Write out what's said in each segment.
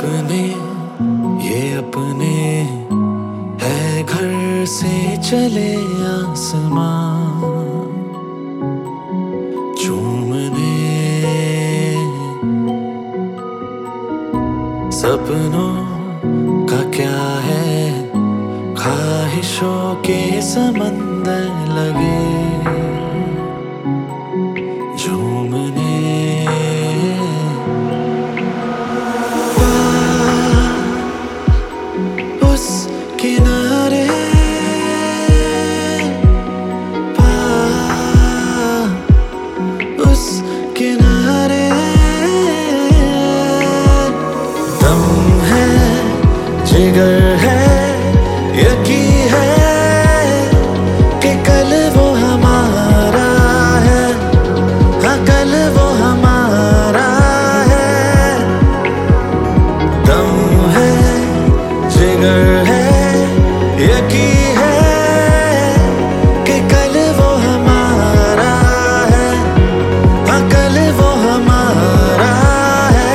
अपने ये अपने है घर से चले आसमां चूमने सपनों का क्या है ख्वाहिशों के समंदर लगे झूमने उस किनारे उस किनारे दम है जिगर है यकीन है कि कल वो हमारा है हाँ कल वो हमारा है दम है जिगर है यकीन है कि कल वो हमारा है हाँ कल वो हमारा है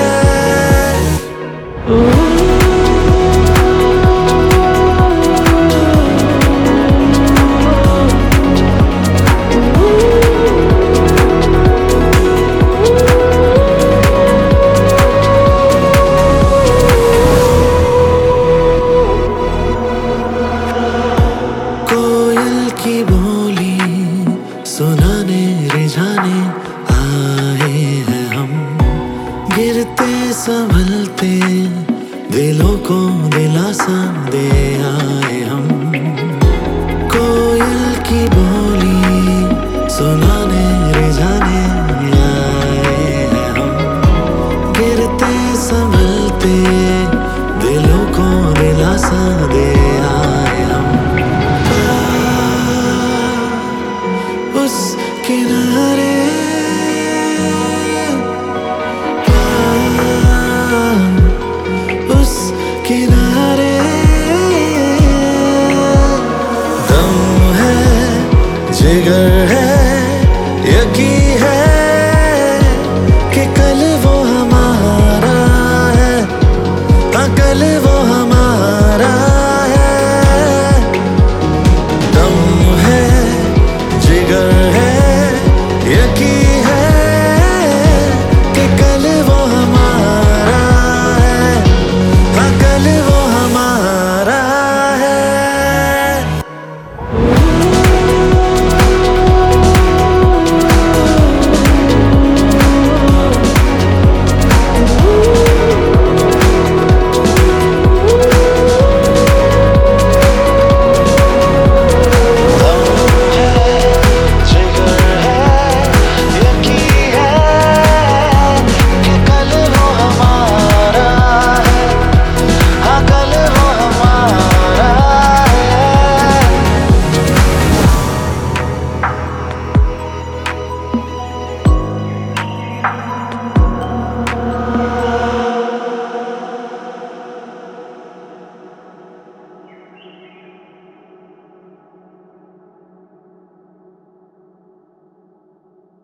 की बोली सुनाने रिझाने आए हैं हम गिरते संभलते दिलों को दिलासा दे आए हम कोयल की बोली सुना